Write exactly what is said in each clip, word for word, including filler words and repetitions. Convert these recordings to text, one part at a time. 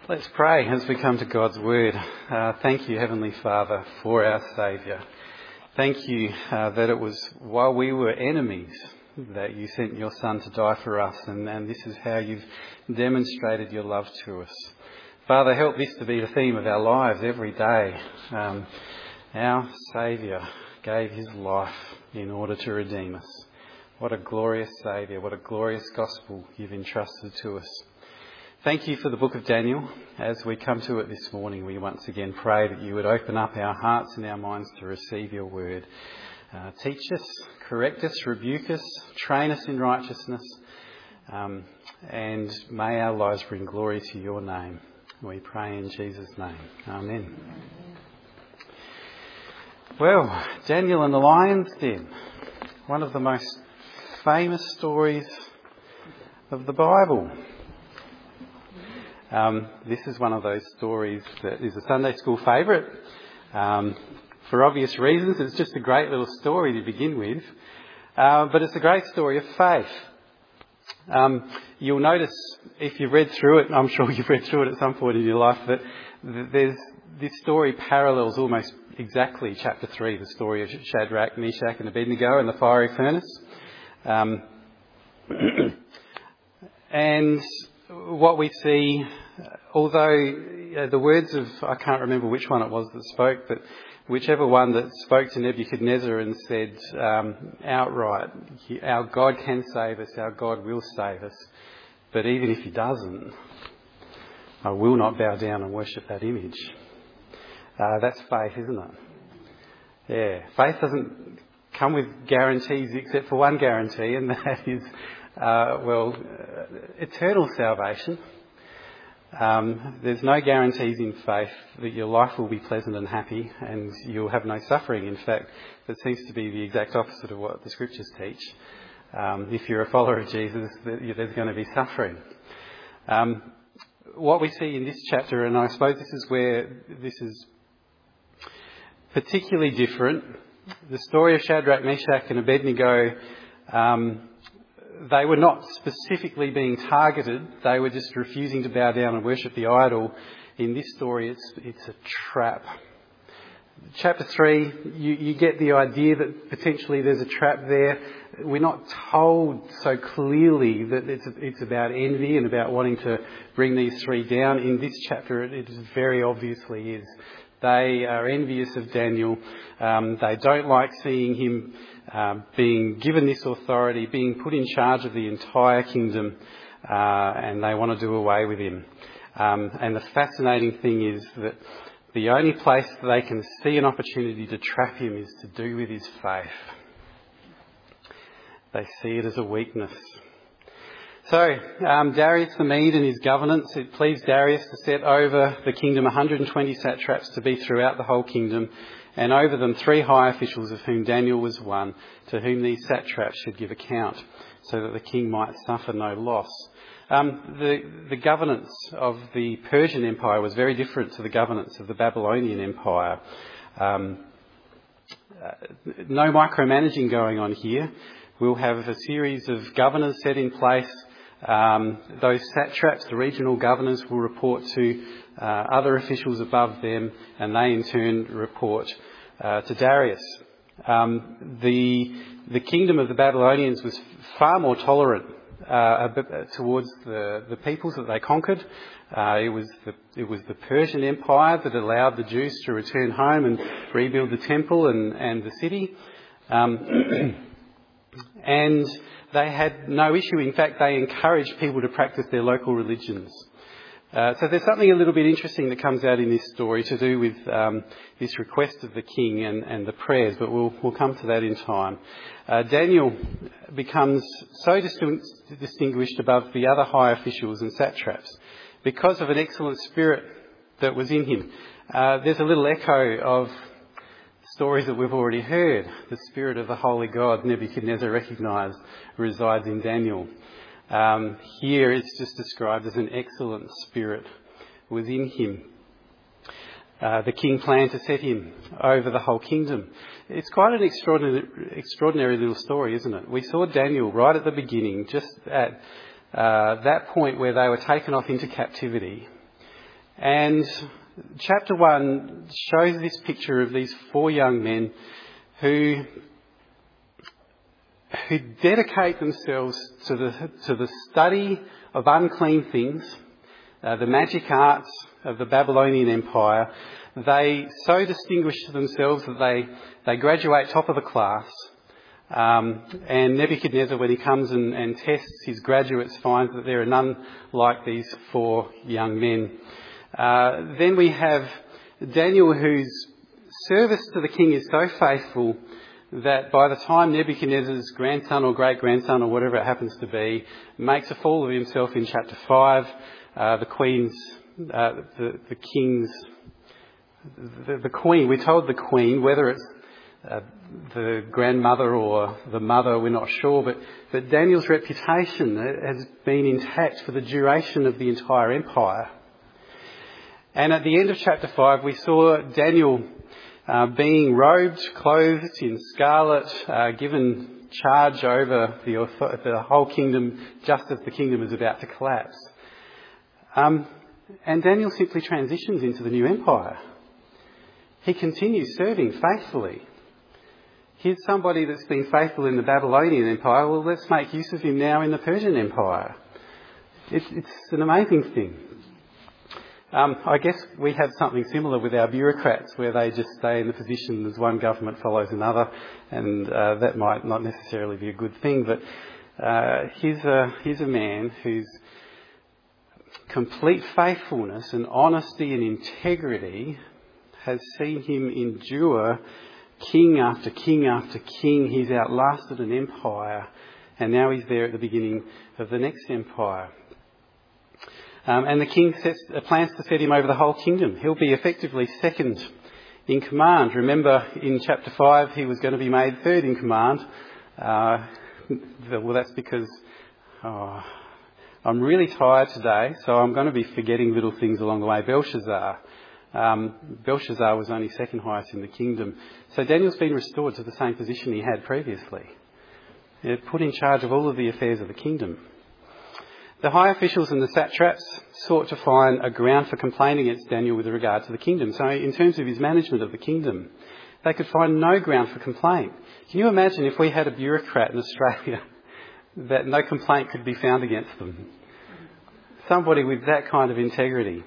Let's pray as we come to God's Word. Uh, thank you, Heavenly Father, for our Saviour. Thank you uh, that it was while we were enemies that you sent your Son to die for us, and, and this is how you've demonstrated your love to us. Father, help this to be the theme of our lives every day. Um, our Saviour gave his life in order to redeem us. What a glorious Saviour, what a glorious gospel you've entrusted to us. Thank you for the book of Daniel. As we come to it this morning, we once again pray that you would open up our hearts and our minds to receive your word. Uh, teach us, correct us, rebuke us, train us in righteousness, um, and may our lives bring glory to your name. We pray in Jesus' name. Amen. Well, Daniel and the lion's den, one of the most famous stories of the Bible. Um, this is one of those stories that is a Sunday school favourite. Um, for obvious reasons, it's just a great little story to begin with. Uh, but it's a great story of faith. Um, you'll notice, if you've read through it, I'm sure you've read through it at some point in your life, that there's this story parallels almost exactly chapter three, the story of Shadrach, Meshach and Abednego in the fiery furnace. Um, and what we see, although uh, the words of, I can't remember which one it was that spoke, but whichever one that spoke to Nebuchadnezzar and said um, outright, our God can save us, our God will save us, but even if he doesn't, I will not bow down and worship that image. Uh, that's faith, isn't it? Yeah, faith doesn't come with guarantees except for one guarantee, and that is Uh, well, uh, eternal salvation. Um, there's no guarantees in faith that your life will be pleasant and happy and you'll have no suffering. In fact, that seems to be the exact opposite of what the scriptures teach. Um, if you're a follower of Jesus, there's going to be suffering. Um, what we see in this chapter, and I suppose this is where this is particularly different, the story of Shadrach, Meshach and Abednego, um, they were not specifically being targeted. They were just refusing to bow down and worship the idol. In this story, it's it's a trap. Chapter three, you, you get the idea that potentially there's a trap there. We're not told so clearly that it's it's about envy and about wanting to bring these three down. In this chapter, it, it very obviously is. They are envious of Daniel. Um, they don't like seeing him um, being given this authority, being put in charge of the entire kingdom, uh, and they want to do away with him. Um, and the fascinating thing is that the only place that they can see an opportunity to trap him is to do with his faith. They see it as a weakness. So, um, Darius the Mede and his governance, it pleased Darius to set over the kingdom one hundred twenty satraps to be throughout the whole kingdom, and over them three high officials, of whom Daniel was one, to whom these satraps should give account, so that the king might suffer no loss. Um, the, the governance of the Persian Empire was very different to the governance of the Babylonian Empire. Um, uh, no micromanaging going on here. We'll have a series of governors set in place. Um, those satraps, the regional governors, will report to uh, other officials above them, and they in turn report uh, to Darius. Um, the the kingdom of the Babylonians was far more tolerant uh, towards the, the peoples that they conquered. Uh, it was the it was the Persian Empire that allowed the Jews to return home and rebuild the temple and, and the city. Um, and they had no issue. In fact, they encouraged people to practice their local religions. Uh, so there's something a little bit interesting that comes out in this story to do with um, this request of the king and, and the prayers, but we'll, we'll come to that in time. Uh, Daniel becomes so distingu- distinguished above the other high officials and satraps because of an excellent spirit that was in him. Uh, there's a little echo of stories that we've already heard. The spirit of the holy God, Nebuchadnezzar recognised, resides in Daniel. Um, here it's just described as an excellent spirit within him. Uh, the king planned to set him over the whole kingdom. It's quite an extraordinary, extraordinary little story, isn't it? We saw Daniel right at the beginning, just at uh, that point where they were taken off into captivity. And chapter one shows this picture of these four young men who who dedicate themselves to the to the study of unclean things, uh, the magic arts of the Babylonian Empire. They so distinguish themselves that they, they graduate top of the class. Um, and Nebuchadnezzar, when he comes and, and tests his graduates, finds that there are none like these four young men. Uh, then we have Daniel, whose service to the king is so faithful that by the time Nebuchadnezzar's grandson or great-grandson or whatever it happens to be makes a fool of himself in chapter five, uh, the queen's, uh, the, the king's, the, the queen, we're told the queen, whether it's uh, the grandmother or the mother, we're not sure, but, but Daniel's reputation has been intact for the duration of the entire empire. And at the end of chapter five, we saw Daniel uh, being robed, clothed in scarlet, uh, given charge over the, the whole kingdom just as the kingdom is about to collapse. Um, and Daniel simply transitions into the new empire. He continues serving faithfully. Here's somebody that's been faithful in the Babylonian Empire. Well, let's make use of him now in the Persian Empire. It's, it's an amazing thing. Um, I guess we have something similar with our bureaucrats, where they just stay in the position as one government follows another, and uh, that might not necessarily be a good thing. But uh, here's a here's a man whose complete faithfulness and honesty and integrity has seen him endure king after king after king. He's outlasted an empire, and now he's there at the beginning of the next empire. Um, and the king sets, uh, plans to set him over the whole kingdom. He'll be effectively second in command. Remember, in chapter five, he was going to be made third in command. Uh, well, that's because oh, I'm really tired today, so I'm going to be forgetting little things along the way. Belshazzar. Um, Belshazzar was only second highest in the kingdom. So Daniel's been restored to the same position he had previously. He's put in charge of all of the affairs of the kingdom. The high officials and the satraps sought to find a ground for complaint against Daniel with regard to the kingdom. So in terms of his management of the kingdom, they could find no ground for complaint. Can you imagine if we had a bureaucrat in Australia that no complaint could be found against them? Somebody with that kind of integrity.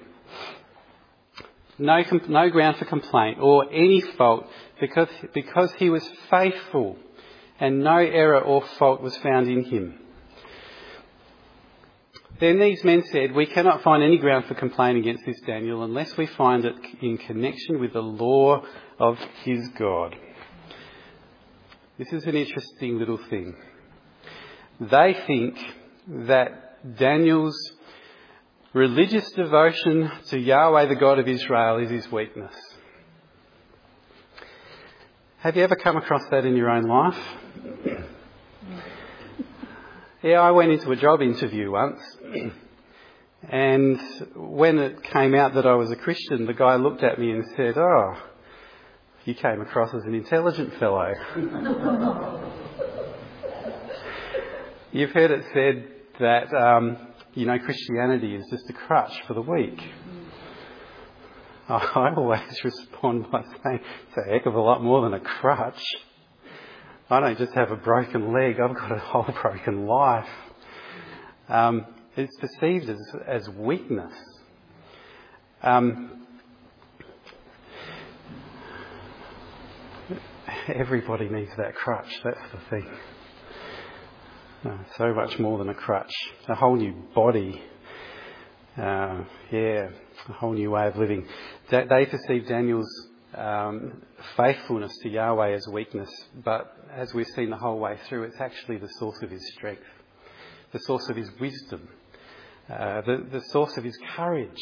No, no ground for complaint or any fault because, because he was faithful and no error or fault was found in him. Then these men said, we cannot find any ground for complaint against this Daniel unless we find it in connection with the law of his God. This is an interesting little thing. They think that Daniel's religious devotion to Yahweh, the God of Israel, is his weakness. Have you ever come across that in your own life? Yeah, I went into a job interview once, and when it came out that I was a Christian, the guy looked at me and said, oh, you came across as an intelligent fellow. You've heard it said that, um, you know, Christianity is just a crutch for the weak. I always respond by saying, it's a heck of a lot more than a crutch. I don't just have a broken leg, I've got a whole broken life. Um, it's perceived as, as weakness. Um, everybody needs that crutch, that's the thing. Uh, so much more than a crutch. A whole new body. Uh, yeah, a whole new way of living. They, they perceive Daniel's um, faithfulness to Yahweh as weakness, but as we've seen the whole way through, it's actually the source of his strength, the source of his wisdom, uh, the, the source of his courage.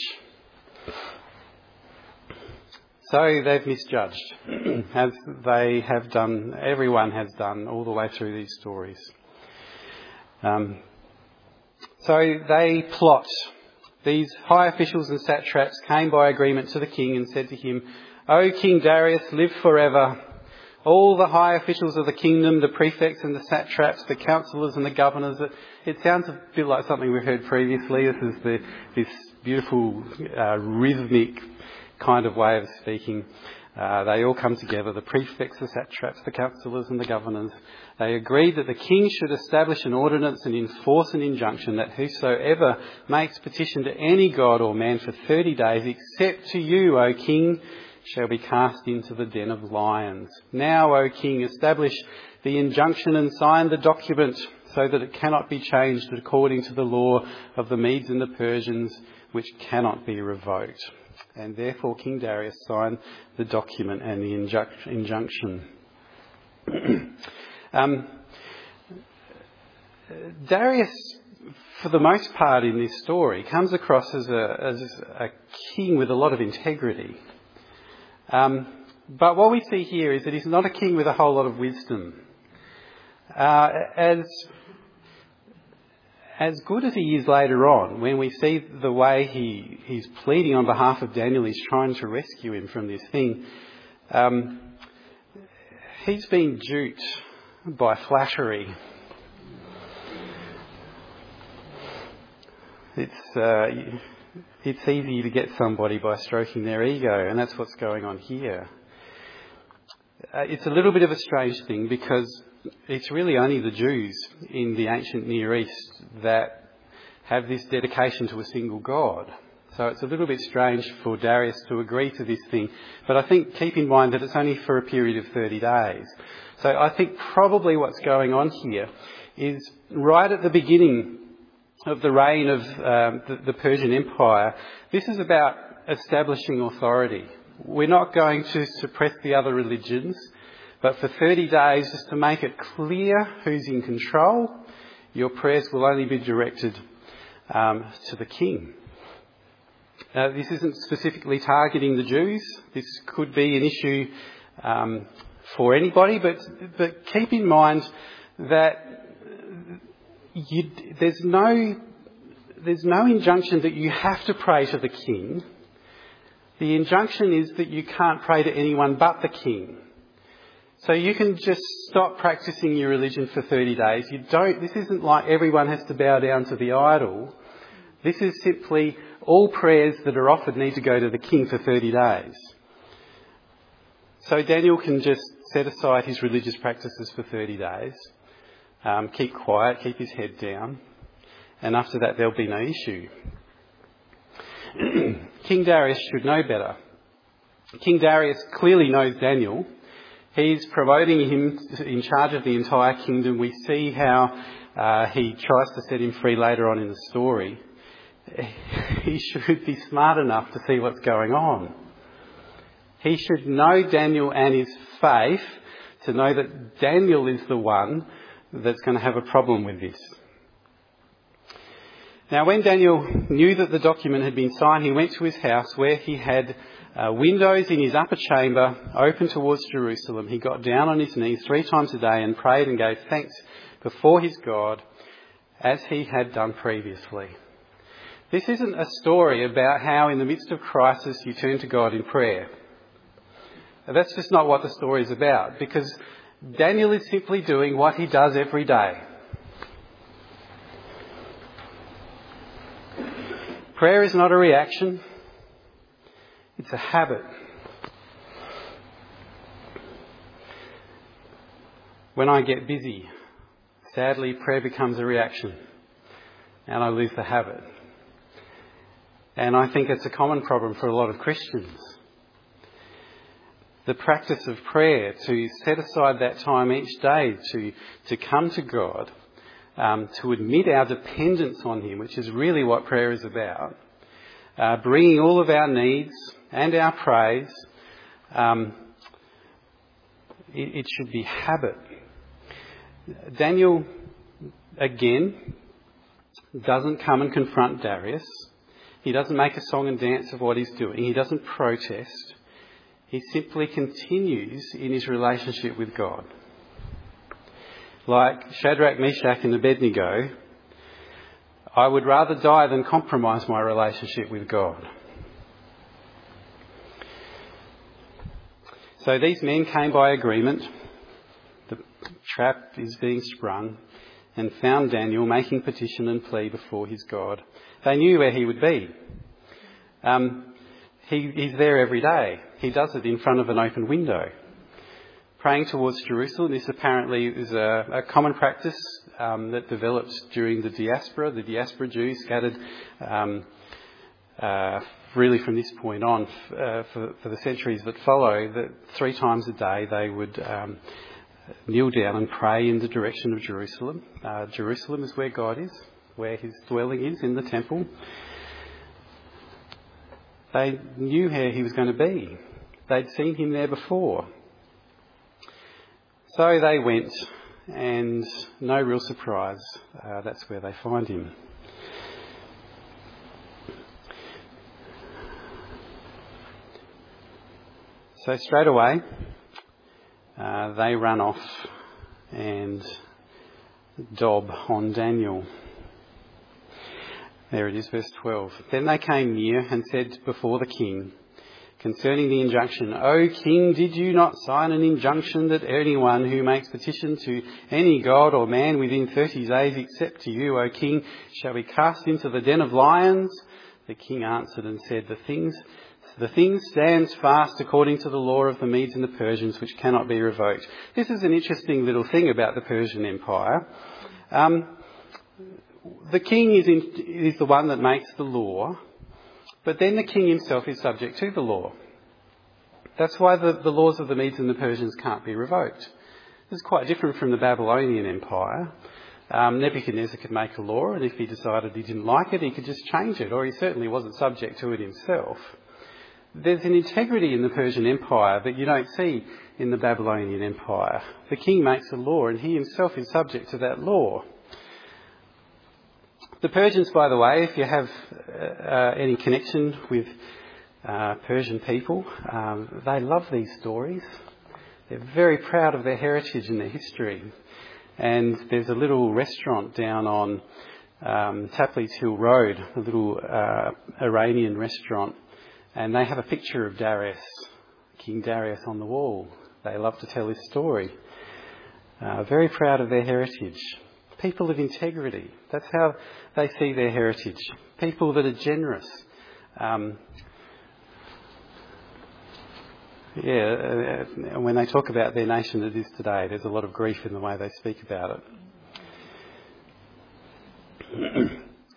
So they've misjudged, as they have done, everyone has done all the way through these stories. Um, so they plot. These high officials and satraps came by agreement to the king and said to him, O King Darius, live forever. All the high officials of the kingdom, the prefects and the satraps, the councillors and the governors. It, it sounds a bit like something we've heard previously. This is the, this beautiful, uh, rhythmic kind of way of speaking. Uh, they all come together, the prefects, the satraps, the councillors and the governors. They agreed that the king should establish an ordinance and enforce an injunction that whosoever makes petition to any god or man for thirty days, except to you, O king, shall be cast into the den of lions. Now, O king, establish the injunction and sign the document so that it cannot be changed according to the law of the Medes and the Persians, which cannot be revoked. And therefore King Darius signed the document and the injunc- injunction. um, Darius, for the most part in this story, comes across as a, as a king with a lot of integrity. Um, but what we see here is that he's not a king with a whole lot of wisdom. Uh, as As good as he is later on, when we see the way he, he's pleading on behalf of Daniel, he's trying to rescue him from this thing, um, he's been duped by flattery. It's, uh, it's easy to get somebody by stroking their ego, and that's what's going on here. Uh, it's a little bit of a strange thing because it's really only the Jews in the ancient Near East that have this dedication to a single God. So it's a little bit strange for Darius to agree to this thing. But I think keep in mind that it's only for a period of thirty days. So I think probably what's going on here is right at the beginning of the reign of um, the, the Persian Empire, this is about establishing authority. We're not going to suppress the other religions. But for thirty days, just to make it clear who's in control, your prayers will only be directed um, to the king. Uh, this isn't specifically targeting the Jews. This could be an issue um, for anybody, but but keep in mind that you, there's no there's no injunction that you have to pray to the king. The injunction is that you can't pray to anyone but the king. So you can just stop practicing your religion for thirty days. You don't, this isn't like everyone has to bow down to the idol. This is simply all prayers that are offered need to go to the king for thirty days. So Daniel can just set aside his religious practices for thirty days, um, keep quiet, keep his head down, and after that there'll be no issue. King Darius should know better. King Darius clearly knows Daniel. He's promoting him in charge of the entire kingdom. We see how uh, he tries to set him free later on in the story. He should be smart enough to see what's going on. He should know Daniel and his faith to know that Daniel is the one that's going to have a problem with this. Now, when Daniel knew that the document had been signed, he went to his house where he had uh, windows in his upper chamber open towards Jerusalem. He got down on his knees three times a day and prayed and gave thanks before his God as he had done previously. This isn't a story about how in the midst of crisis you turn to God in prayer. That's just not what the story is about, because Daniel is simply doing what he does every day. Prayer is not a reaction, it's a habit. When I get busy, sadly prayer becomes a reaction and I lose the habit. And I think it's a common problem for a lot of Christians. The practice of prayer, to set aside that time each day to, to come to God, um, to admit our dependence on Him, which is really what prayer is about, uh, bringing all of our needs and our praise, um, it, it should be habit. Daniel, again, doesn't come and confront Darius. He doesn't make a song and dance of what he's doing. He doesn't protest. He simply continues in his relationship with God. Like Shadrach, Meshach and Abednego, I would rather die than compromise my relationship with God. So these men came by agreement. The trap is being sprung, and found Daniel making petition and plea before his God. They knew where he would be. Um, he, he's there every day. He does it in front of an open window. Praying towards Jerusalem, this apparently is a, a common practice um, that developed during the diaspora, the diaspora Jews scattered um, uh, really from this point on uh, for, for the centuries that follow, that three times a day they would um, kneel down and pray in the direction of Jerusalem. Uh, Jerusalem is where God is, where his dwelling is in the temple. They knew where he was going to be. They'd seen him there before. So they went, and no real surprise, uh, that's where they find him. So straight away, uh, they run off and dob on Daniel. There it is, verse twelve. Then they came near and said before the king, concerning the injunction, O king, did you not sign an injunction that anyone who makes petition to any god or man within thirty days except to you, O king, shall be cast into the den of lions? The king answered and said, The things the thing stands fast according to the law of the Medes and the Persians, which cannot be revoked. This is an interesting little thing about the Persian Empire. Um, the king is, in, is the one that makes the law, but then the king himself is subject to the law. That's why the, the laws of the Medes and the Persians can't be revoked. This is quite different from the Babylonian Empire. Um, Nebuchadnezzar could make a law, and if he decided he didn't like it, he could just change it, or he certainly wasn't subject to it himself. There's an integrity in the Persian Empire that you don't see in the Babylonian Empire. The king makes a law, and he himself is subject to that law. The Persians, by the way, if you have uh, any connection with uh, Persian people, um, they love these stories. They're very proud of their heritage and their history. And there's a little restaurant down on um, Tapley's Hill Road, a little uh, Iranian restaurant, and they have a picture of Darius, King Darius, on the wall. They love to tell his story. Uh, very proud of their heritage. People of integrity. That's how they see their heritage. People that are generous. Um, yeah, uh, when they talk about their nation as it is today, there's a lot of grief in the way they speak about it.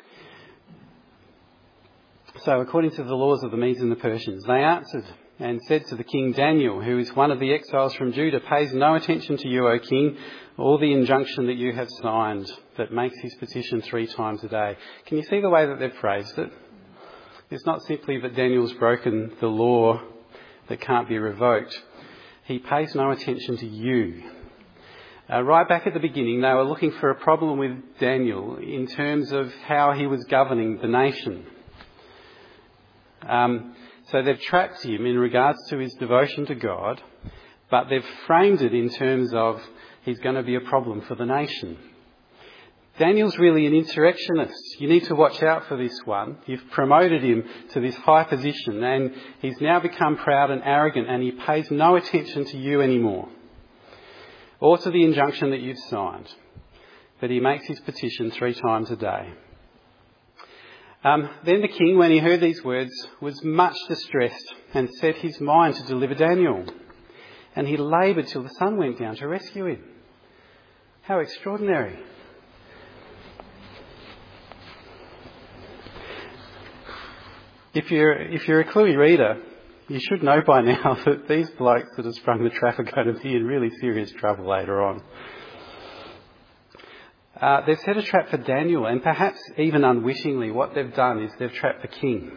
So, according to the laws of the Medes and the Persians, they answered and said to the king, Daniel, who is one of the exiles from Judah, pays no attention to you, O king, or the injunction that you have signed that makes his petition three times a day. Can you see the way that they've phrased it? It's not simply that Daniel's broken the law that can't be revoked. He pays no attention to you. Uh, right back at the beginning, they were looking for a problem with Daniel in terms of how he was governing the nation. Um, so they've trapped him in regards to his devotion to God, but they've framed it in terms of he's going to be a problem for the nation. Daniel's really an insurrectionist. You need to watch out for this one. You've promoted him to this high position, and he's now become proud and arrogant, and he pays no attention to you anymore, or to the injunction that you've signed. But he makes his petition three times a day. Um, then the king, when he heard these words, was much distressed and set his mind to deliver Daniel. And he laboured till the sun went down to rescue him. How extraordinary. If you're, if you're a cluey reader, you should know by now that these blokes that have sprung the trap are going to be in really serious trouble later on. Uh, they've set a trap for Daniel, and perhaps even unwittingly what they've done is they've trapped the king.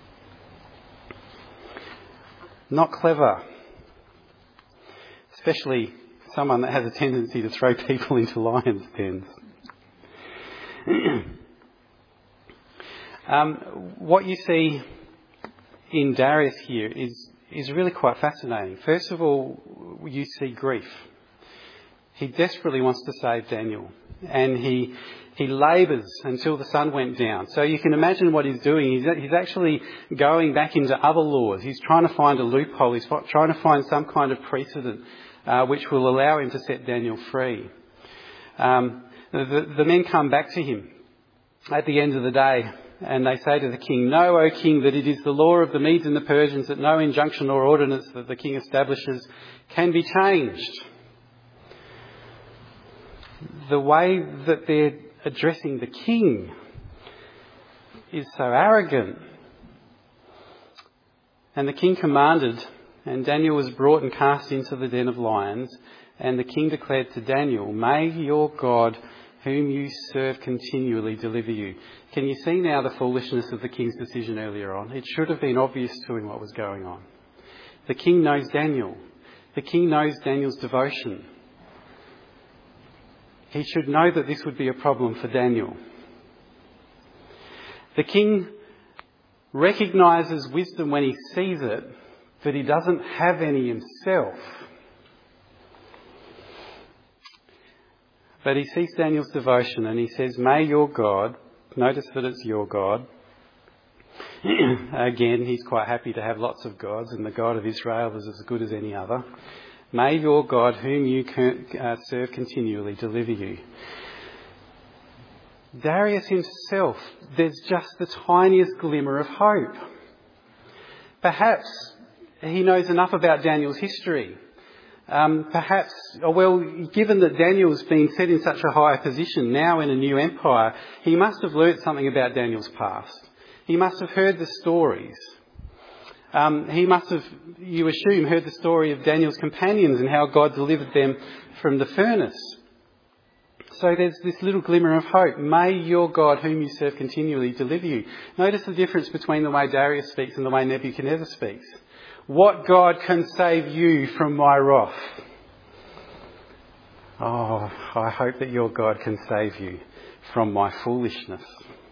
Not clever. Especially someone that has a tendency to throw people into lions' dens. um, what you see in Darius here is, is really quite fascinating. First of all, you see grief. He desperately wants to save Daniel. And he he labours until the sun went down. So you can imagine what he's doing. He's, he's actually going back into other laws. He's trying to find a loophole. He's trying to find some kind of precedent uh, which will allow him to set Daniel free. Um, the, the men come back to him at the end of the day and they say to the king, "Know, O king, that it is the law of the Medes and the Persians that no injunction or ordinance that the king establishes can be changed." The way that they're addressing the king is so arrogant. And the king commanded, and Daniel was brought and cast into the den of lions. And the king declared to Daniel, "May your God, whom you serve continually, deliver you." Can you see now the foolishness of the king's decision earlier on? It should have been obvious to him what was going on. The king knows Daniel. The king knows Daniel's devotion. He should know that this would be a problem for Daniel. The king recognises wisdom when he sees it, but he doesn't have any himself. But he sees Daniel's devotion and he says, "May your God," notice that it's your God. Again, he's quite happy to have lots of gods, and the God of Israel is as good as any other. "May your God, whom you serve continually, deliver you." Darius himself, there's just the tiniest glimmer of hope. Perhaps he knows enough about Daniel's history. Um, perhaps, well, given that Daniel's been set in such a high position now in a new empire, he must have learnt something about Daniel's past. He must have heard the stories. Um, he must have, you assume, heard the story of Daniel's companions and how God delivered them from the furnace. So there's this little glimmer of hope. "May your God, whom you serve continually, deliver you." Notice the difference between the way Darius speaks and the way Nebuchadnezzar speaks. "What God can save you from my wrath?" Oh, I hope that your God can save you from my foolishness.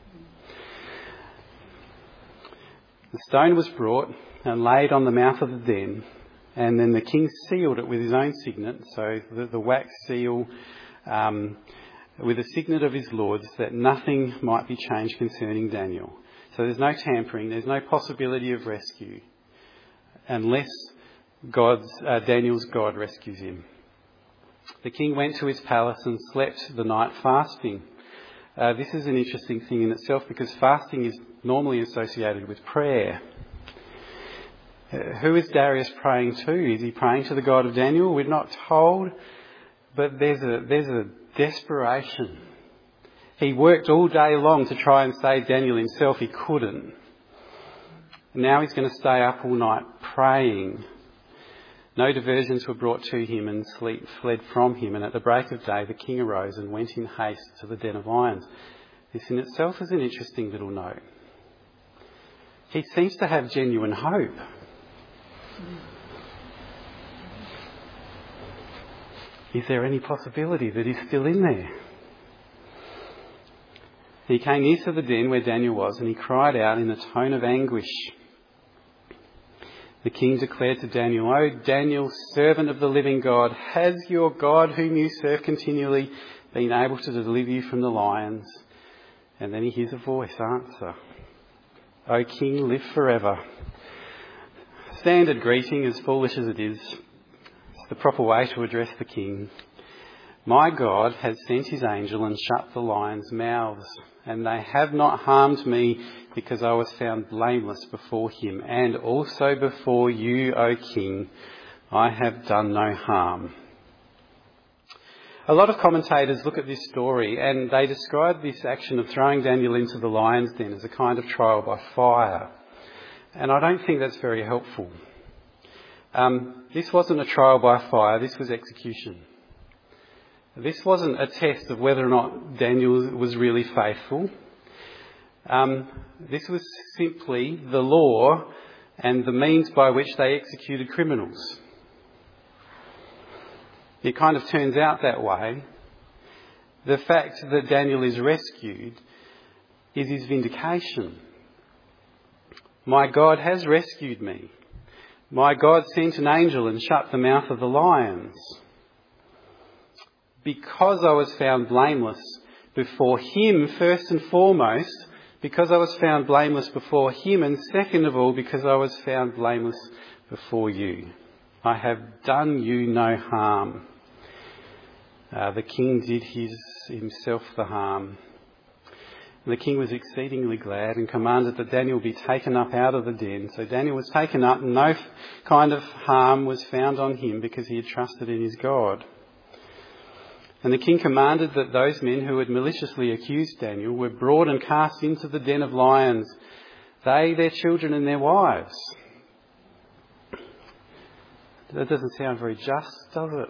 The stone was brought and laid on the mouth of the den, and then the king sealed it with his own signet, so the, the wax seal um, with the signet of his lords, that nothing might be changed concerning Daniel. So there's no tampering, there's no possibility of rescue, unless God's, uh, Daniel's God rescues him. The king went to his palace and slept the night fasting. Uh, this is an interesting thing in itself, because fasting is normally associated with prayer. Uh, who is Darius praying to? Is he praying to the God of Daniel? We're not told, but there's a, there's a desperation. He worked all day long to try and save Daniel himself. He couldn't. Now he's going to stay up all night praying. No diversions were brought to him, and sleep fled from him. And at the break of day, the king arose and went in haste to the den of lions. This in itself is an interesting little note. He seems to have genuine hope. Is there any possibility that he's still in there? He came near to the den where Daniel was, and he cried out in a tone of anguish. The king declared to Daniel, "O Daniel, servant of the living God, has your God, whom you serve continually, been able to deliver you from the lions?" And then he hears a voice answer, "O king, live forever." Standard greeting, as foolish as it is, it's the proper way to address the king. "My God has sent his angel and shut the lions' mouths, and they have not harmed me, because I was found blameless before him, and also before you, O king, I have done no harm." A lot of commentators look at this story and they describe this action of throwing Daniel into the lion's den as a kind of trial by fire. And I don't think that's very helpful. Um, this wasn't a trial by fire, this was execution. This wasn't a test of whether or not Daniel was really faithful. Um, this was simply the law and the means by which they executed criminals. It kind of turns out that way. The fact that Daniel is rescued is his vindication. My God has rescued me. My God sent an angel and shut the mouth of the lions. Because I was found blameless before him, first and foremost, because I was found blameless before him, and second of all, because I was found blameless before you. I have done you no harm. Uh, the king did his himself the harm. And the king was exceedingly glad and commanded that Daniel be taken up out of the den. So Daniel was taken up, and no kind of harm was found on him because he had trusted in his God. And the king commanded that those men who had maliciously accused Daniel were brought and cast into the den of lions, they, their children and their wives. That doesn't sound very just, does it?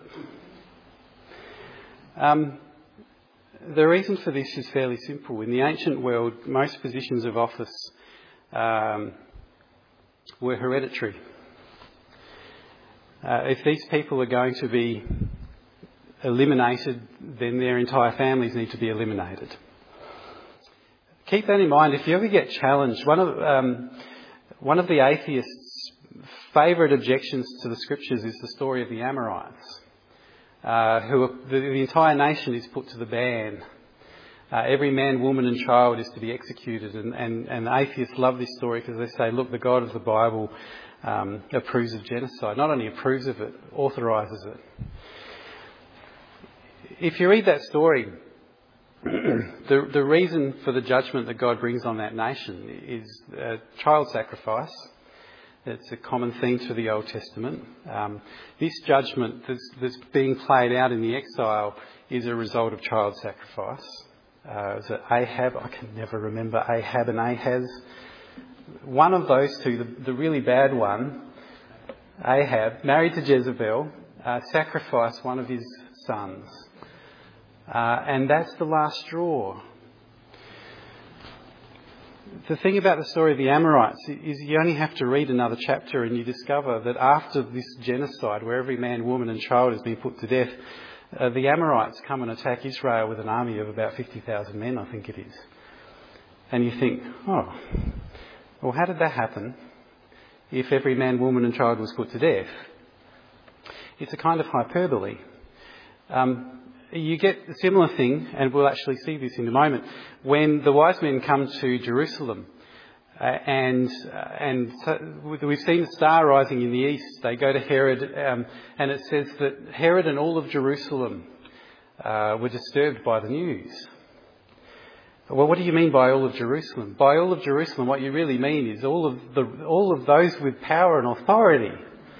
Um, the reason for this is fairly simple. In the ancient world, most positions of office um, were hereditary. Uh, if these people are going to be eliminated, then their entire families need to be eliminated. Keep that in mind. If you ever get challenged, one of um, one of the atheists' favourite objections to the scriptures is the story of the Amorites, uh, who are, the, the entire nation is put to the ban. Uh, every man, woman and child is to be executed, and, and, and atheists love this story because they say, look, the God of the Bible um, approves of genocide. Not only approves of it, authorises it. If you read that story, the, the reason for the judgment that God brings on that nation is uh, child sacrifice. It's a common theme through the Old Testament. Um, this judgment that's, that's being played out in the exile is a result of child sacrifice. Uh, is it Ahab? I can never remember Ahab and Ahaz. One of those two, the, the really bad one, Ahab, married to Jezebel, uh, sacrificed one of his sons. Uh, and that's the last straw. The thing about the story of the Amorites is you only have to read another chapter and you discover that after this genocide, where every man, woman and child has been put to death, uh, the Amorites come and attack Israel with an army of about fifty thousand men, I think it is. And you think, oh, well, how did that happen if every man, woman and child was put to death? It's a kind of hyperbole. Um, You get a similar thing, and we'll actually see this in a moment, when the wise men come to Jerusalem. Uh, and uh, and so we've seen the star rising in the east. They go to Herod, um, and it says that Herod and all of Jerusalem uh, were disturbed by the news. Well, what do you mean by all of Jerusalem? By all of Jerusalem, what you really mean is all of the all of those with power and authority.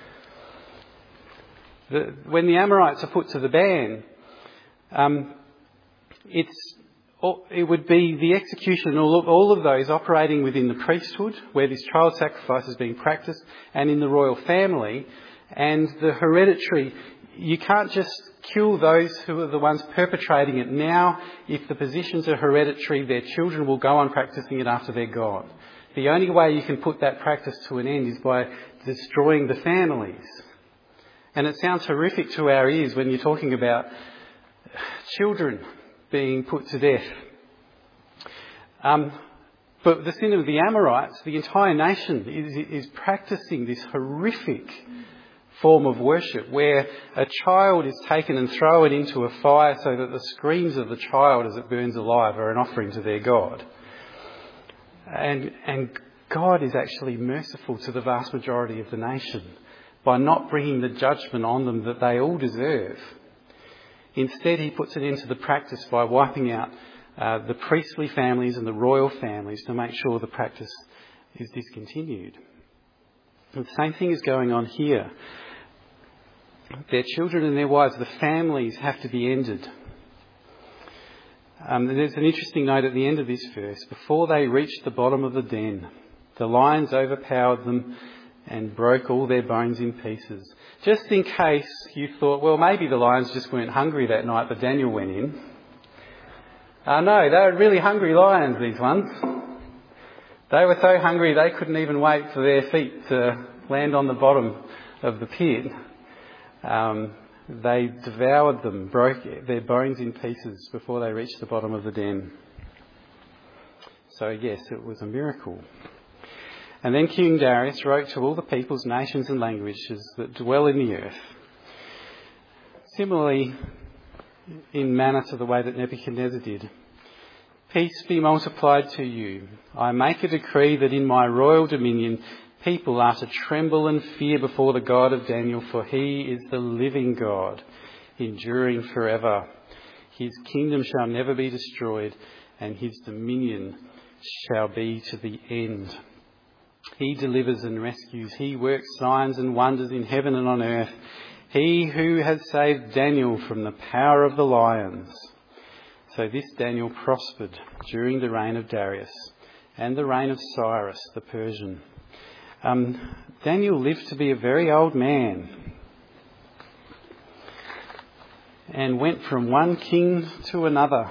The, when the Amorites are put to the ban, Um, it's it would be the execution of all, all of those operating within the priesthood, where this child sacrifice is being practiced, and in the royal family, and the hereditary. You can't just kill those who are the ones perpetrating it now. If the positions are hereditary, their children will go on practicing it after they're gone. The only way you can put that practice to an end is by destroying the families. And it sounds horrific to our ears when you're talking about children being put to death. Um, but the sin of the Amorites, the entire nation is, is practicing this horrific form of worship where a child is taken and thrown into a fire so that the screams of the child as it burns alive are an offering to their God. And, and God is actually merciful to the vast majority of the nation by not bringing the judgment on them that they all deserve. Instead, he puts an end to the practice by wiping out uh, the priestly families and the royal families to make sure the practice is discontinued. And the same thing is going on here. Their children and their wives, the families, have to be ended. Um, there's an interesting note at the end of this verse. Before they reached the bottom of the den, the lions overpowered them and broke all their bones in pieces. Just in case you thought, well, maybe the lions just weren't hungry that night, but Daniel went in. Uh, no, they were really hungry lions, these ones. They were so hungry they couldn't even wait for their feet to land on the bottom of the pit. Um, they devoured them, broke their bones in pieces before they reached the bottom of the den. So yes, it was a miracle. And then King Darius wrote to all the peoples, nations and languages that dwell in the earth. Similarly, in manner to the way that Nebuchadnezzar did. Peace be multiplied to you. I make a decree that in my royal dominion people are to tremble and fear before the God of Daniel, for he is the living God, enduring forever. His kingdom shall never be destroyed, and his dominion shall be to the end. He delivers and rescues. He works signs and wonders in heaven and on earth. He who has saved Daniel from the power of the lions. So this Daniel prospered during the reign of Darius and the reign of Cyrus the Persian. Um, Daniel lived to be a very old man and went from one king to another.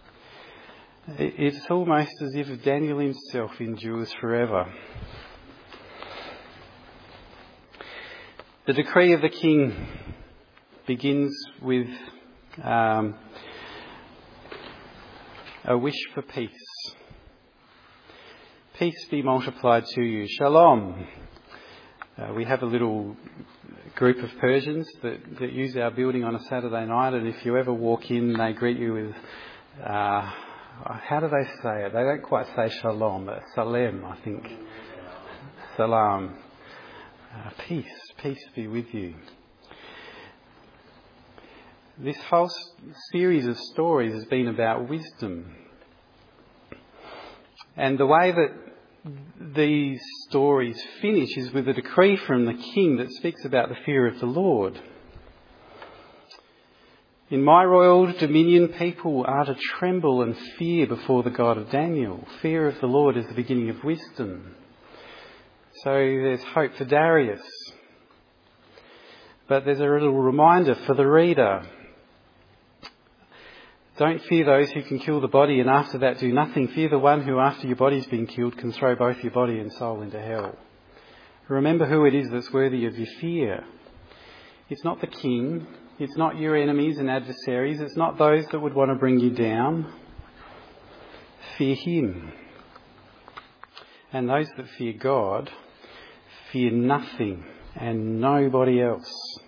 It's almost as if Daniel himself endures forever. The decree of the king begins with um, a wish for peace. Peace be multiplied to you. Shalom. Uh, we have a little group of Persians that, that use our building on a Saturday night, and if you ever walk in, they greet you with, uh, how do they say it? They don't quite say shalom, but salem, I think. Salam. Uh, peace. Peace be with you. This whole series of stories has been about wisdom. And the way that these stories finish is with a decree from the king that speaks about the fear of the Lord. In my royal dominion, people are to tremble and fear before the God of Daniel. Fear of the Lord is the beginning of wisdom. So there's hope for Darius. But there's a little reminder for the reader. Don't fear those who can kill the body and after that do nothing. Fear the one who after your body's been killed can throw both your body and soul into hell. Remember who it is that's worthy of your fear. It's not the king. It's not your enemies and adversaries. It's not those that would want to bring you down. Fear him. And those that fear God fear nothing and nobody else.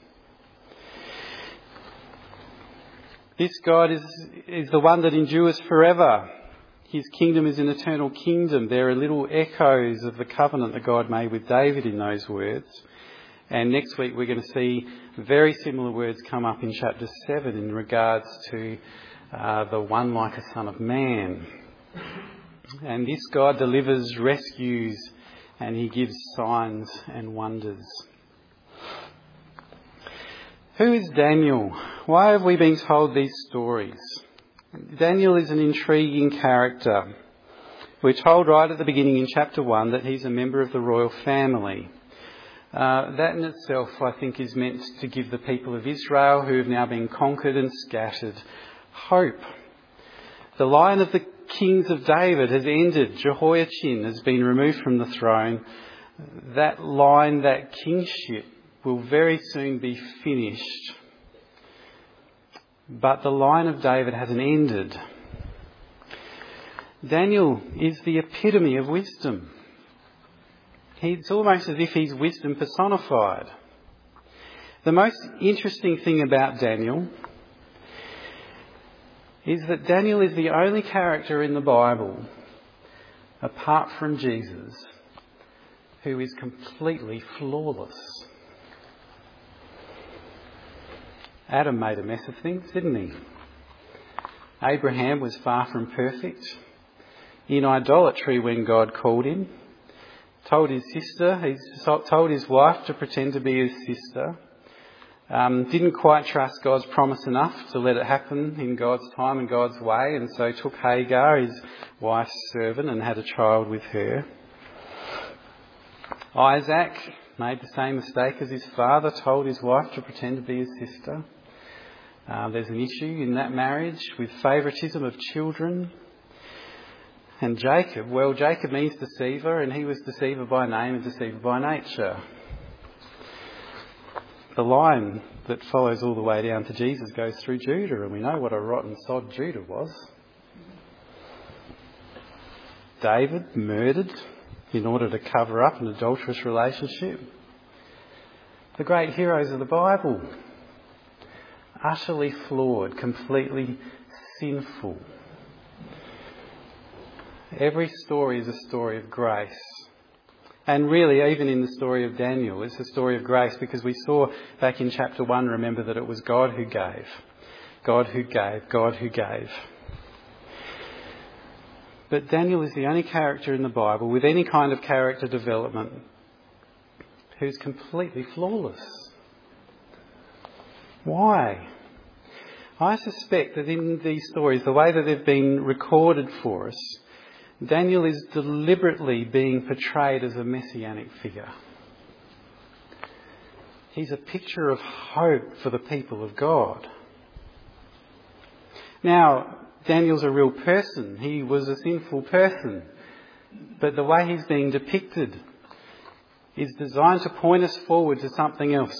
This God is, is the one that endures forever. His kingdom is an eternal kingdom. There are little echoes of the covenant that God made with David in those words. And next week we're going to see very similar words come up in chapter seven in regards to uh, the one like a son of man. And this God delivers, rescues, and he gives signs and wonders. Who is Daniel? Why have we been told these stories? Daniel is an intriguing character. We're told right at the beginning in chapter one that he's a member of the royal family. Uh, that in itself, I think, is meant to give the people of Israel, who have now been conquered and scattered, hope. The line of the kings of David has ended. Jehoiachin has been removed from the throne. That line, that kingship, will very soon be finished. But the line of David hasn't ended. Daniel is the epitome of wisdom. It's almost as if he's wisdom personified. The most interesting thing about Daniel is that Daniel is the only character in the Bible, apart from Jesus, who is completely flawless. Adam made a mess of things, didn't he? Abraham was far from perfect. In idolatry when God called him. Told his sister, he told his wife to pretend to be his sister. Um, didn't quite trust God's promise enough to let it happen in God's time and God's way, and so took Hagar, his wife's servant, and had a child with her. Isaac made the same mistake as his father, told his wife to pretend to be his sister. Uh, there's an issue in that marriage with favouritism of children. And Jacob, well, Jacob means deceiver, and he was deceiver by name and deceiver by nature. The line that follows all the way down to Jesus goes through Judah, and we know what a rotten sod Judah was. David murdered in order to cover up an adulterous relationship. The great heroes of the Bible, utterly flawed, completely sinful. Every story is a story of grace. And really, even in the story of Daniel, it's a story of grace, because we saw back in chapter one, remember, that it was God who gave. God who gave. God who gave. But Daniel is the only character in the Bible with any kind of character development who's completely flawless. Why? I suspect that in these stories, the way that they've been recorded for us, Daniel is deliberately being portrayed as a messianic figure. He's a picture of hope for the people of God. Now, Daniel's a real person. He was a sinful person. But the way he's being depicted is designed to point us forward to something else.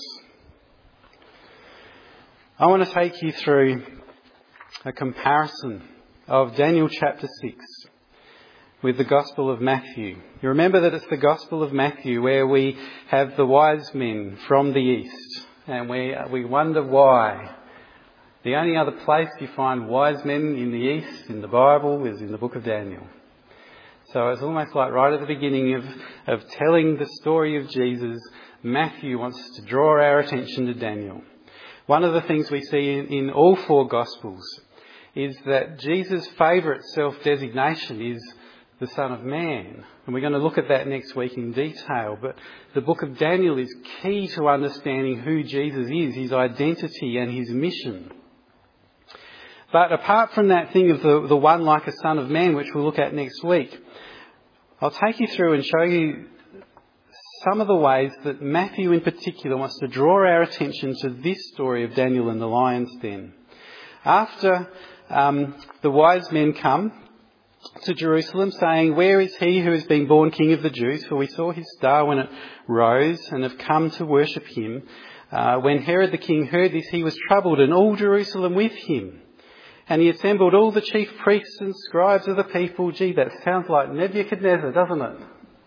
I want to take you through a comparison of Daniel chapter six with the Gospel of Matthew. You remember that it's the Gospel of Matthew where we have the wise men from the east, and we we wonder why. The only other place you find wise men in the east in the Bible is in the book of Daniel. So it's almost like right at the beginning of, of telling the story of Jesus, Matthew wants to draw our attention to Daniel. One of the things we see in, in all four Gospels is that Jesus' favourite self-designation is the Son of Man. And we're going to look at that next week in detail. But the book of Daniel is key to understanding who Jesus is, his identity and his mission. But apart from that thing of the, the one like a Son of Man, which we'll look at next week, I'll take you through and show you some of the ways that Matthew in particular wants to draw our attention to this story of Daniel in the lion's den. After um, the wise men come to Jerusalem saying, "Where is he who has been born King of the Jews? For we saw his star when it rose and have come to worship him." Uh, when Herod the king heard this, he was troubled, and all Jerusalem with him. And he assembled all the chief priests and scribes of the people. Gee, that sounds like Nebuchadnezzar, doesn't it?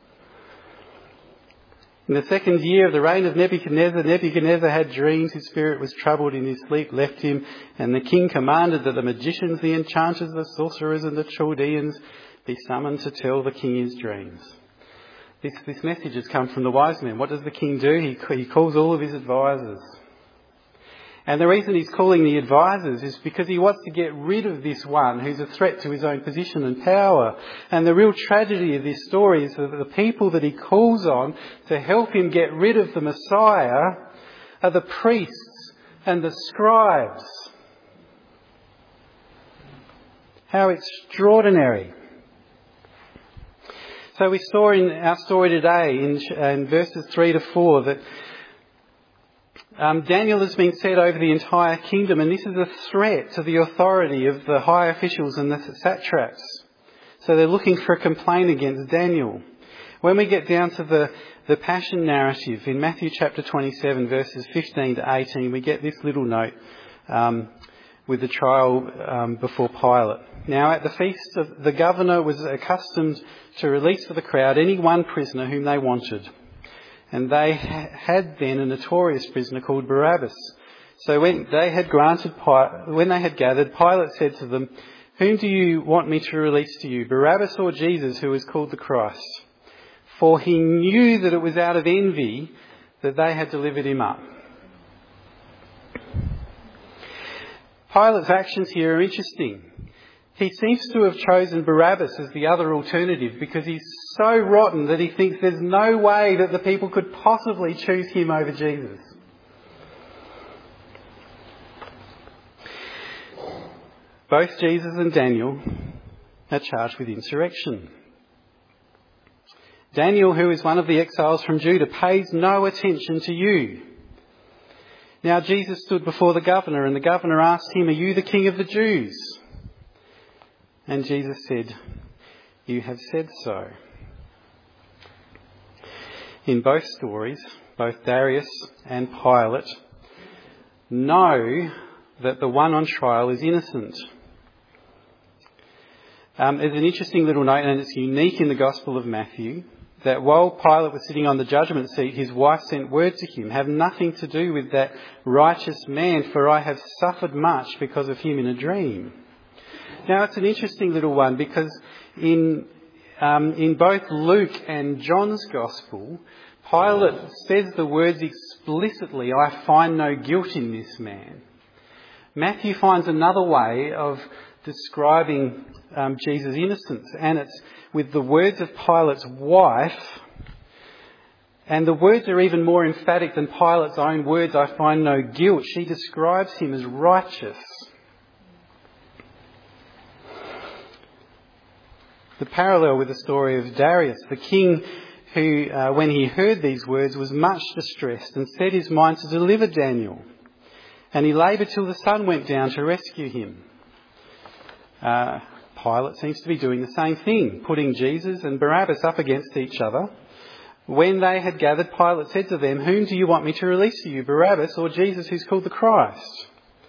In the second year of the reign of Nebuchadnezzar, Nebuchadnezzar had dreams. His spirit was troubled in his sleep, left him. And the king commanded that the magicians, the enchanters, the sorcerers and the Chaldeans be summoned to tell the king his dreams. This, this message has come from the wise men. What does the king do? He, he calls all of his advisors. And the reason he's calling the advisors is because he wants to get rid of this one who's a threat to his own position and power. And the real tragedy of this story is that the people that he calls on to help him get rid of the Messiah are the priests and the scribes. How extraordinary. So we saw in our story today in, in verses three to four that Um, Daniel has been set over the entire kingdom, and this is a threat to the authority of the high officials and the satraps. So they're looking for a complaint against Daniel. When we get down to the, the Passion narrative in Matthew chapter twenty-seven, verses fifteen to eighteen, we get this little note um, with the trial um, before Pilate. Now at the feast, of, the governor was accustomed to release for the crowd any one prisoner whom they wanted. And they had then a notorious prisoner called Barabbas. So when they had granted, when they had gathered, Pilate said to them, "Whom do you want me to release to you, Barabbas or Jesus, who is called the Christ?" For he knew that it was out of envy that they had delivered him up. Pilate's actions here are interesting. He seems to have chosen Barabbas as the other alternative because he's so rotten that he thinks there's no way that the people could possibly choose him over Jesus. Both Jesus and Daniel are charged with insurrection. Daniel, who is one of the exiles from Judah, pays no attention to you. Now Jesus stood before the governor, and the governor asked him, "Are you the king of the Jews?" And Jesus said, "You have said so." In both stories, both Darius and Pilate know that the one on trial is innocent. Um, there's an interesting little note, and it's unique in the Gospel of Matthew, that while Pilate was sitting on the judgment seat, his wife sent word to him, "Have nothing to do with that righteous man, for I have suffered much because of him in a dream." Now, it's an interesting little one because in um, in both Luke and John's Gospel, Pilate says the words explicitly, "I find no guilt in this man." Matthew finds another way of describing um, Jesus' innocence, and it's with the words of Pilate's wife. And the words are even more emphatic than Pilate's own words, "I find no guilt." She describes him as righteous. The parallel with the story of Darius, the king who, uh, when he heard these words, was much distressed and set his mind to deliver Daniel. And he laboured till the sun went down to rescue him. Uh, Pilate seems to be doing the same thing, putting Jesus and Barabbas up against each other. When they had gathered, Pilate said to them, "Whom do you want me to release to you, Barabbas or Jesus who's called the Christ?"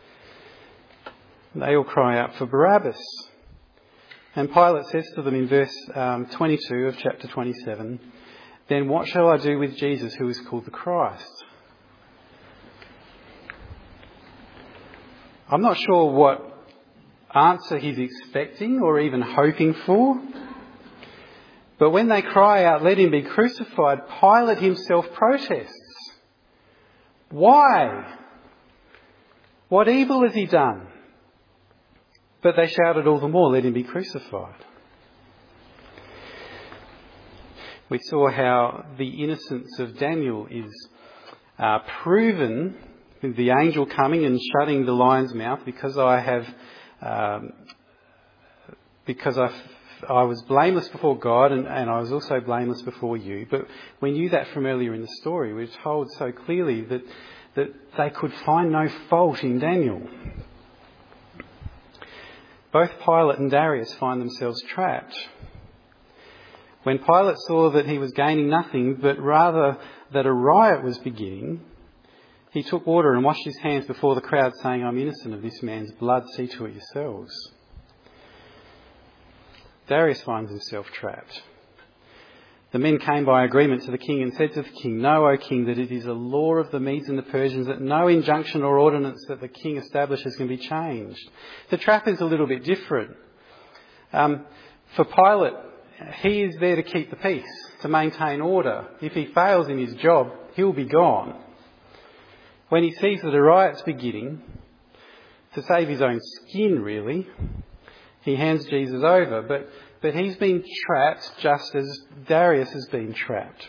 They all cry out for Barabbas. And Pilate says to them in verse um, twenty-two of chapter twenty-seven, "Then what shall I do with Jesus who is called the Christ?" I'm not sure what answer he's expecting or even hoping for. But when they cry out, "Let him be crucified," Pilate himself protests. Why? What evil has he done? But they shouted all the more, "Let him be crucified." We saw how the innocence of Daniel is uh, proven with the angel coming and shutting the lion's mouth, because I have, um, because I, I was blameless before God, and, and I was also blameless before you. But we knew that from earlier in the story. We were told so clearly that that they could find no fault in Daniel. Both Pilate and Darius find themselves trapped. When Pilate saw that he was gaining nothing, but rather that a riot was beginning, he took water and washed his hands before the crowd, saying, "I'm innocent of this man's blood, see to it yourselves." Darius finds himself trapped. The men came by agreement to the king and said to the king, "Know, O king, that it is a law of the Medes and the Persians that no injunction or ordinance that the king establishes can be changed." The trap is a little bit different. Um, for Pilate, he is there to keep the peace, to maintain order. If he fails in his job, he'll be gone. When he sees that a riot's beginning, to save his own skin really, he hands Jesus over. But But he's been trapped just as Darius has been trapped.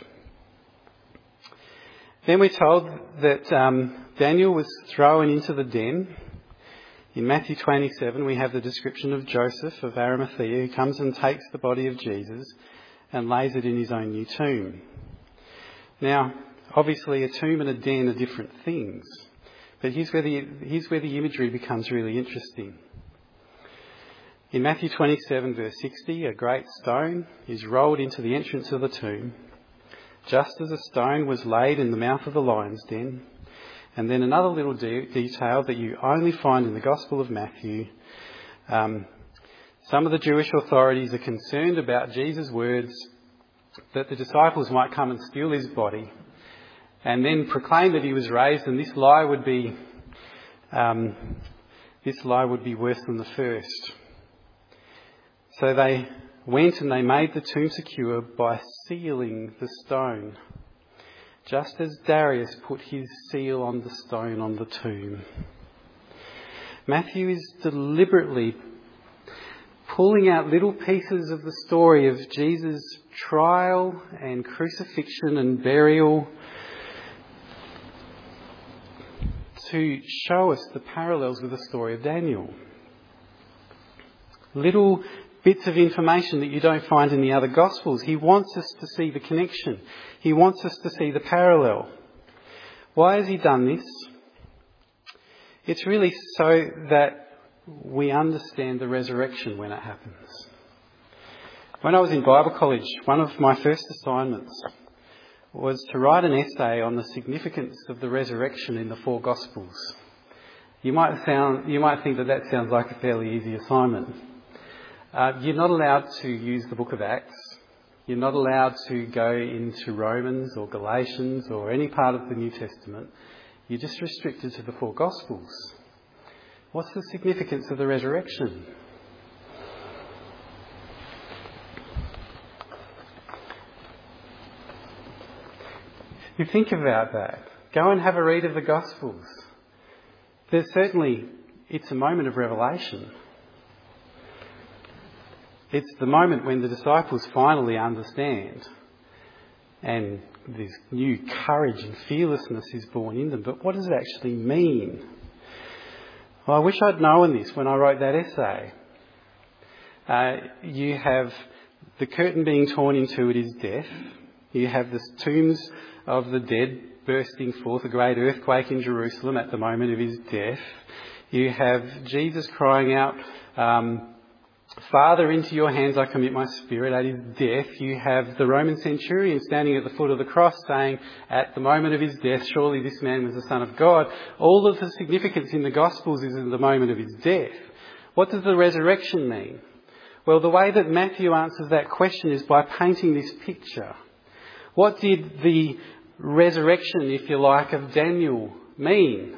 Then we're told that um, Daniel was thrown into the den. In Matthew twenty-seven, we have the description of Joseph of Arimathea, who comes and takes the body of Jesus and lays it in his own new tomb. Now, obviously a tomb and a den are different things. But here's where the, here's where the imagery becomes really interesting. In Matthew twenty-seven, verse sixty, a great stone is rolled into the entrance of the tomb, just as a stone was laid in the mouth of the lion's den. And then another little de- detail that you only find in the Gospel of Matthew. Um, some of the Jewish authorities are concerned about Jesus' words that the disciples might come and steal his body and then proclaim that he was raised, and this lie would be um, this lie would be worse than the first. So they went and they made the tomb secure by sealing the stone, just as Darius put his seal on the stone on the tomb. Matthew is deliberately pulling out little pieces of the story of Jesus' trial and crucifixion and burial to show us the parallels with the story of Daniel. Little bits of information that you don't find in the other Gospels. He wants us to see the connection. He wants us to see the parallel. Why has he done this? It's really so that we understand the resurrection when it happens. When I was in Bible college, one of my first assignments was to write an essay on the significance of the resurrection in the four Gospels. You might sound, you might think that that sounds like a fairly easy assignment. Uh, you're not allowed to use the book of Acts. You're not allowed to go into Romans or Galatians or any part of the New Testament. You're just restricted to the four Gospels. What's the significance of the resurrection? You think about that. Go and have a read of the Gospels. There's certainly, it's a moment of revelation. It's the moment when the disciples finally understand and this new courage and fearlessness is born in them. But what does it actually mean? Well, I wish I'd known this when I wrote that essay. Uh, you have the curtain being torn in two, it is death. You have the tombs of the dead bursting forth, a great earthquake in Jerusalem at the moment of his death. You have Jesus crying out, um, Father, into your hands I commit my spirit, at his death. You have the Roman centurion standing at the foot of the cross saying, at the moment of his death, surely this man was the Son of God. All of the significance in the Gospels is in the moment of his death. What does the resurrection mean? Well, the way that Matthew answers that question is by painting this picture. What did the resurrection, if you like, of Daniel mean?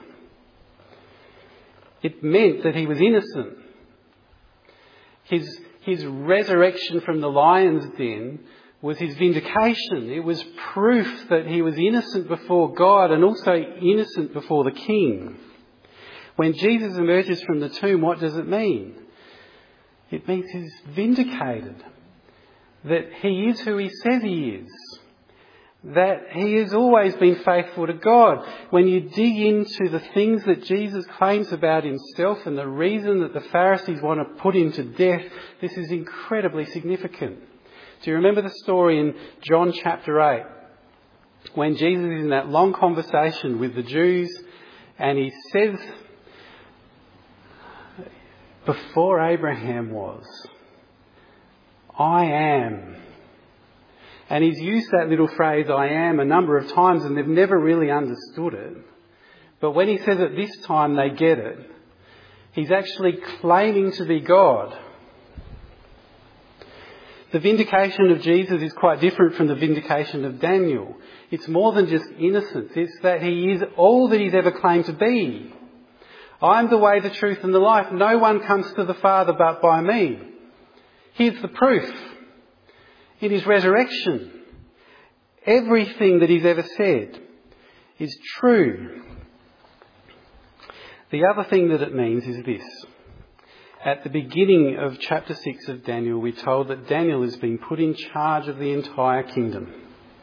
It meant that he was innocent. His, his resurrection from the lion's den was his vindication. It was proof that he was innocent before God and also innocent before the king. When Jesus emerges from the tomb, what does it mean? It means he's vindicated. That he is who he says he is. That he has always been faithful to God. When you dig into the things that Jesus claims about himself and the reason that the Pharisees want to put him to death, this is incredibly significant. Do you remember the story in John chapter eight? When Jesus is in that long conversation with the Jews and he says, before Abraham was, I am. And he's used that little phrase, I am, a number of times and they've never really understood it. But when he says it this time, they get it. He's actually claiming to be God. The vindication of Jesus is quite different from the vindication of Daniel. It's more than just innocence. It's that he is all that he's ever claimed to be. I'm the way, the truth and the life. No one comes to the Father but by me. Here's the proof. In his resurrection, everything that he's ever said is true. The other thing that it means is this. At the beginning of chapter six of Daniel, we're told that Daniel has been put in charge of the entire kingdom.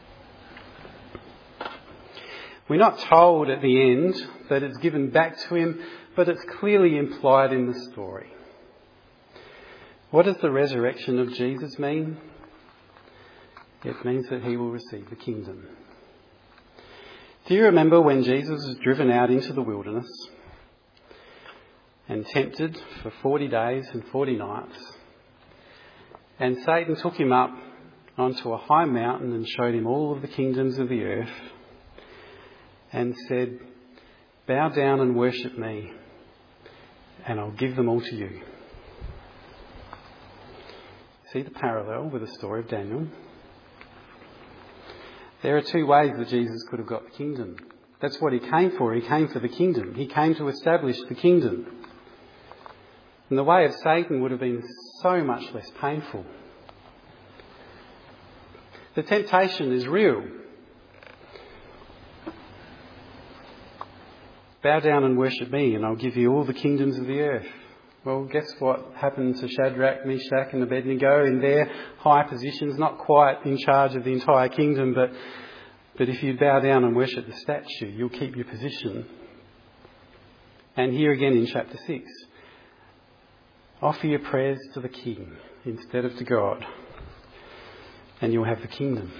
We're not told at the end that it's given back to him, but it's clearly implied in the story. What does the resurrection of Jesus mean? It means that he will receive the kingdom. Do you remember when Jesus was driven out into the wilderness and tempted for forty days and forty nights, and Satan took him up onto a high mountain and showed him all of the kingdoms of the earth and said, bow down and worship me and I'll give them all to you. See the parallel with the story of Daniel? There are two ways that Jesus could have got the kingdom. That's what he came for. He came for the kingdom. He came to establish the kingdom. And the way of Satan would have been so much less painful. The temptation is real. Bow down and worship me and I'll give you all the kingdoms of the earth. Well, guess what happened to Shadrach, Meshach and Abednego in their high positions? Not quite in charge of the entire kingdom, but, but if you bow down and worship the statue, you'll keep your position. And here again in chapter six, offer your prayers to the king instead of to God, and you'll have the kingdom.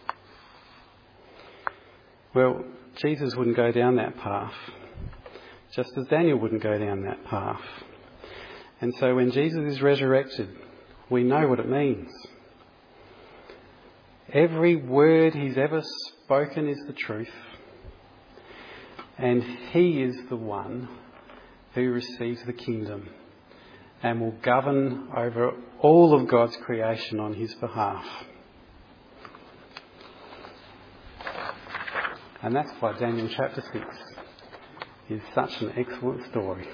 Well, Jesus wouldn't go down that path, just as Daniel wouldn't go down that path. And so when Jesus is resurrected, we know what it means. Every word he's ever spoken is the truth. And he is the one who receives the kingdom and will govern over all of God's creation on his behalf. And that's why Daniel chapter six is such an excellent story.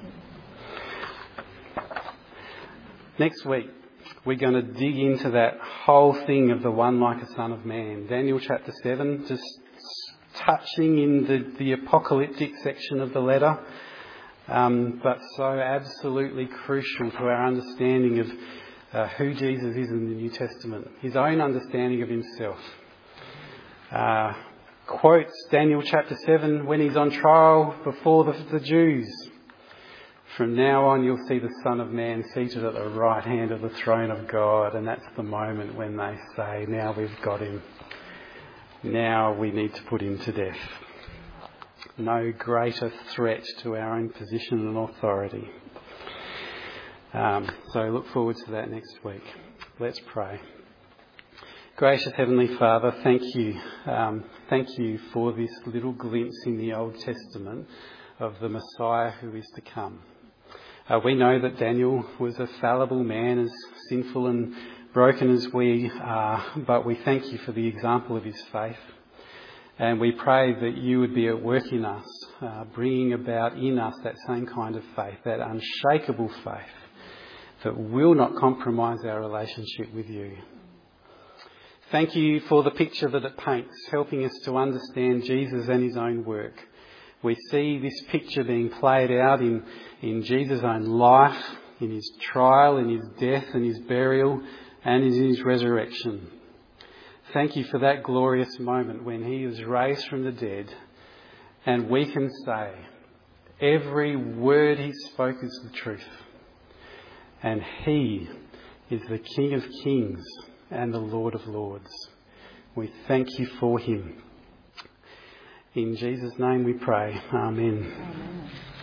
Next week, we're going to dig into that whole thing of the one like a son of man. Daniel chapter seven, just touching in the, the apocalyptic section of the letter, um, but so absolutely crucial to our understanding of, uh, who Jesus is in the New Testament, his own understanding of himself. Uh, quotes Daniel chapter seven when he's on trial before the, the Jews. From now on you'll see the Son of Man seated at the right hand of the throne of God, and that's the moment when they say, now we've got him. Now we need to put him to death. No greater threat to our own position and authority. Um, so look forward to that next week. Let's pray. Gracious Heavenly Father, thank you. Um, thank you for this little glimpse in the Old Testament of the Messiah who is to come. Uh, we know that Daniel was a fallible man, as sinful and broken as we are, but we thank you for the example of his faith. And we pray that you would be at work in us, uh, bringing about in us that same kind of faith, that unshakable faith that will not compromise our relationship with you. Thank you for the picture that it paints, helping us to understand Jesus and his own work. We see this picture being played out in, in Jesus' own life, in his trial, in his death and his burial, and in his resurrection. Thank you for that glorious moment when he was raised from the dead, and we can say every word he spoke is the truth. And he is the King of Kings and the Lord of Lords. We thank you for him. In Jesus' name we pray. Amen. Amen.